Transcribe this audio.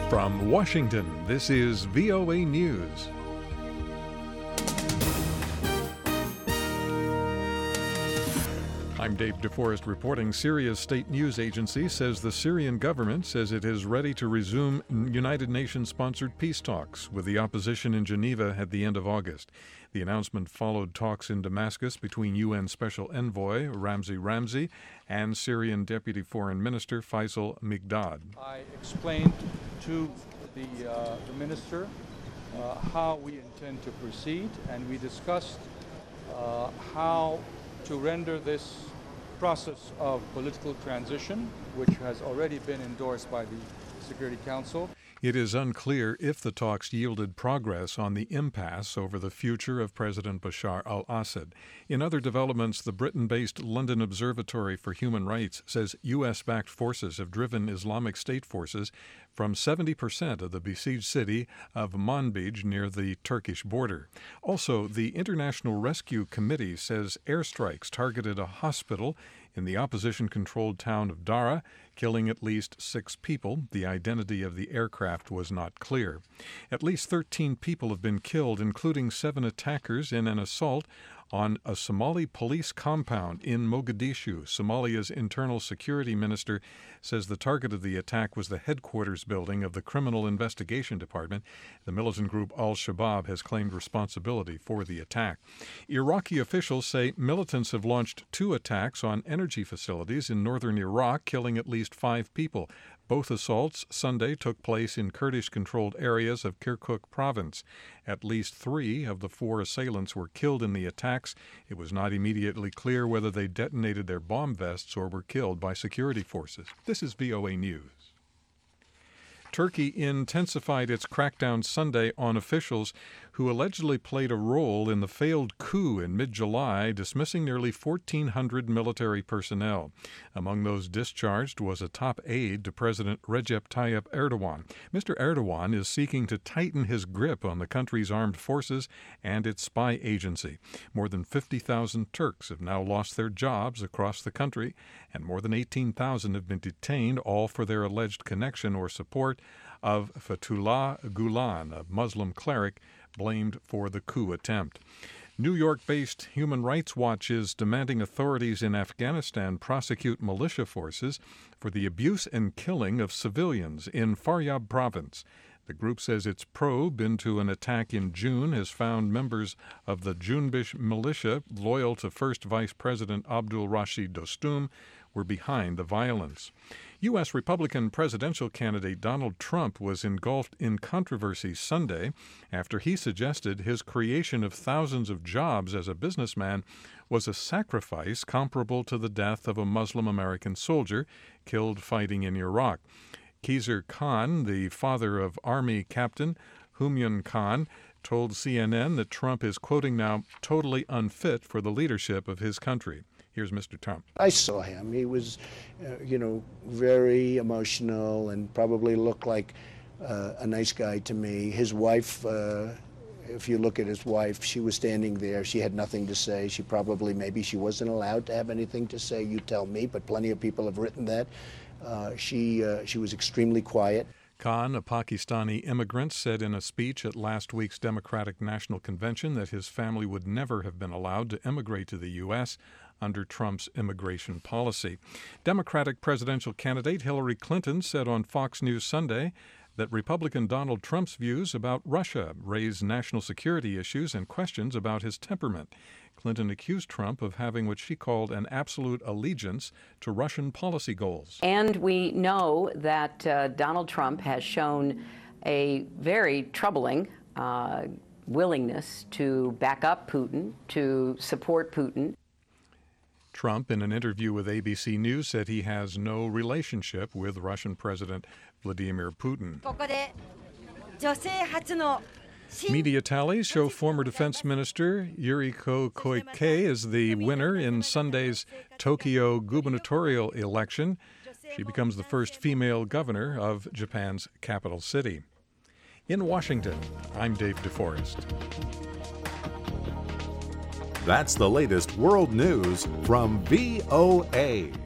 From Washington, this is VOA News. I'm Dave DeForest reporting. Syria's state news agency says the Syrian government says it is ready to resume United Nations-sponsored peace talks with the opposition in Geneva at the end of August. The announcement followed talks in Damascus between UN Special Envoy Ramzi and Syrian Deputy Foreign Minister Faisal Mikdad. I explained to the minister how we intend to proceed, and we discussed how to render this process of political transition, which has already been endorsed by the Security Council. It is unclear if the talks yielded progress on the impasse over the future of President Bashar al-Assad. In other developments, the Britain-based London Observatory for Human Rights says U.S.-backed forces have driven Islamic State forces from 70% of the besieged city of Manbij near the Turkish border. Also, the International Rescue Committee says airstrikes targeted a hospital in the opposition-controlled town of Dara, killing at least 6 people. The identity of the aircraft was not clear. At least 13 people have been killed, including 7 attackers in an assault on a Somali police compound in Mogadishu. Somalia's internal security minister says the target of the attack was the headquarters building of the Criminal Investigation Department. The militant group Al-Shabaab has claimed responsibility for the attack. Iraqi officials say militants have launched 2 attacks on energy facilities in northern Iraq, killing at least 5 people. Both assaults Sunday took place in Kurdish-controlled areas of Kirkuk province. At least 3 of the 4 assailants were killed in the attacks. It was not immediately clear whether they detonated their bomb vests or were killed by security forces. This is VOA News. Turkey intensified its crackdown Sunday on officials who allegedly played a role in the failed coup in mid-July, dismissing nearly 1,400 military personnel. Among those discharged was a top aide to President Recep Tayyip Erdogan. Mr. Erdogan is seeking to tighten his grip on the country's armed forces and its spy agency. More than 50,000 Turks have now lost their jobs across the country, and more than 18,000 have been detained, all for their alleged connection or support of Fethullah Gulen, a Muslim cleric blamed for the coup attempt. New York-based Human Rights Watch is demanding authorities in Afghanistan prosecute militia forces for the abuse and killing of civilians in Faryab province. The group says its probe into an attack in June has found members of the Junbish militia loyal to First Vice President Abdul Rashid Dostum were behind the violence. U.S. Republican presidential candidate Donald Trump was engulfed in controversy Sunday after he suggested his creation of thousands of jobs as a businessman was a sacrifice comparable to the death of a Muslim American soldier killed fighting in Iraq. Khizr Khan, the father of Army Captain Humyun Khan, told CNN that Trump is, quoting now, totally unfit for the leadership of his country. Here's Mr. Trump. I saw him. He was, very emotional and probably looked like a nice guy to me. His wife, if you look at his wife, she was standing there. She had nothing to say. Maybe she wasn't allowed to have anything to say. You tell me, but plenty of people have written that. She was extremely quiet. Khan, a Pakistani immigrant, said in a speech at last week's Democratic National Convention that his family would never have been allowed to immigrate to the U.S. under Trump's immigration policy. Democratic presidential candidate Hillary Clinton said on Fox News Sunday that Republican Donald Trump's views about Russia raise national security issues and questions about his temperament. Clinton accused Trump of having what she called an absolute allegiance to Russian policy goals. And we know that Donald Trump has shown a very troubling willingness to back up Putin, to support Putin. Trump, in an interview with ABC News, said he has no relationship with Russian President Vladimir Putin. Media tallies show former Defense Minister Yuriko Koike is the winner in Sunday's Tokyo gubernatorial election. She becomes the first female governor of Japan's capital city. In Washington, I'm Dave DeForest. That's the latest world news from VOA.